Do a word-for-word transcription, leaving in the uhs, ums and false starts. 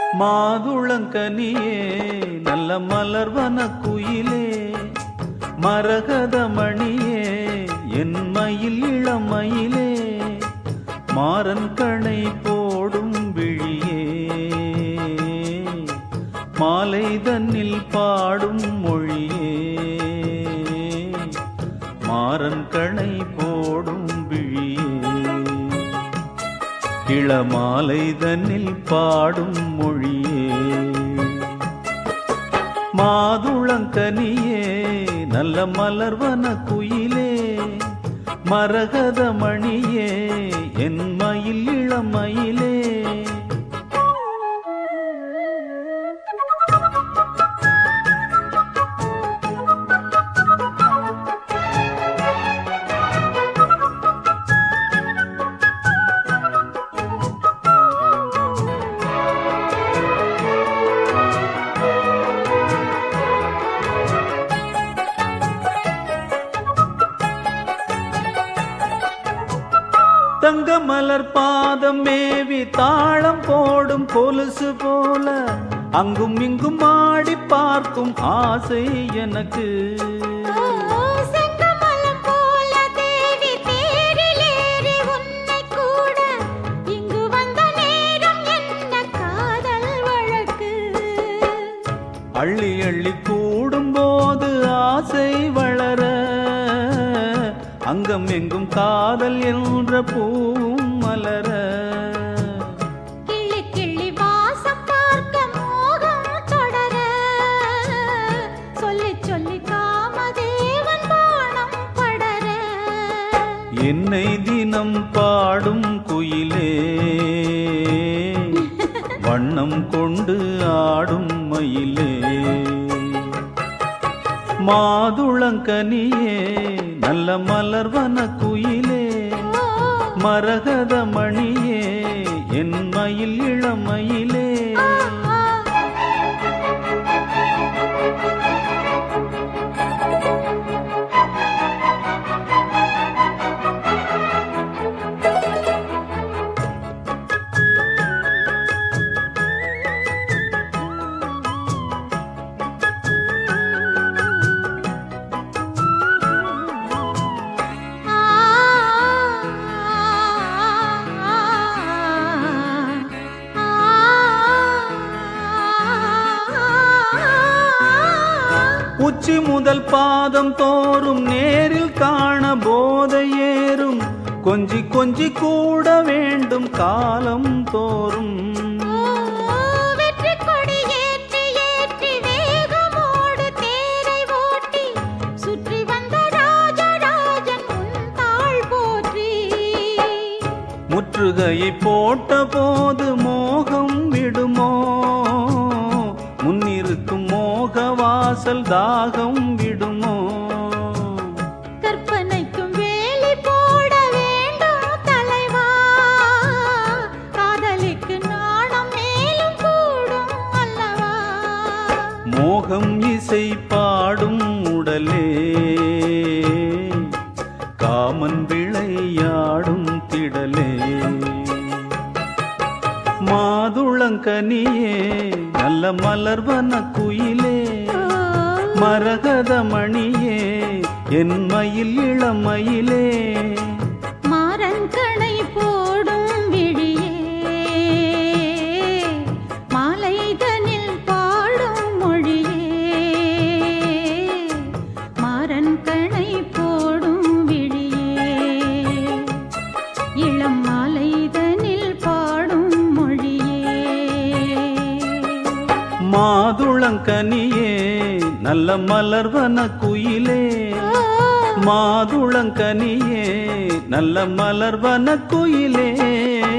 மாதுளங்கனியே நல்ல மலர்வன குயிலே மரகதமணியே என் மயில் இளமயிலே மாறன் கணை போடும் விழியே மாலை தன்னில் பாடும் மொழியே மாறன் கணை போடும் விழியே இளமாலை தன்னில் பாடும் மொழியே மாதுளங்கனியே நல்ல மலர்வன குயிலே மரகதமணியே என் மயில் இளமயிலே தங்க மலர் பாதம் மேவி தாளம் போடும் கொலுசு போல அங்கும் இங்கும் ஆடி பார்க்கும் ஆசை எனக்கு அள்ளி அள்ளி கூடும் போது ஆசை வளர அங்கம் எங்கும் காதல் என்ற பூவும் மலர கிள்ளி கிள்ளி வாசம் பார்க்க மோகம் தொடர சொல்லி சொல்லி காமதேவன் பாணம் படர என்னை தினம் பாடும் குயிலே வண்ணம் கொண்டு ஆடும் மயிலே மாதுளங்கனியே நல்ல மலர்வன குயிலே மரகதமணியே என் மயில் இளமயிலே உச்சி முதல் பாதம் தோறும் நேரில் காண போதை ஏறும் கொஞ்சி கொஞ்சி கூட வேண்டும் காலம் தோறும் வெற்றி கொடி ஏற்றி ஏற்றி வேகமோடு தேரை ஓட்டி சுற்றி வந்த ராஜராஜன் உன் தாள் போற்றி முற்றுகையை போட்ட போது மோகம் விடுமோ முன்னிருக்கும் மோக வாசல் தாகம் விடுமோ கற்பனைக்கும் வேலி போட வேண்டும் தலைவா காதலிக்கு நாணம் மேலும் கூடும் அல்லவா மோகம் இசை பாடும் உடலே காமன் விளையாடும் திடலே மாதுளங்கனியே நல்ல மலர்வன குயிலே மரகதமணியே என் மயில் இளமயிலே மாறன் கணை போடும் விழியே மாலைதனில் பாடும் மொழியே மாறன் கணை போடும் விழியே இளம் மாலைதனில் பாடும் மொழியே மாதுளங்கனியே நல்ல மலர்வன குயிலே மாதுளங்கனியே நல்ல மலர்வன குயிலே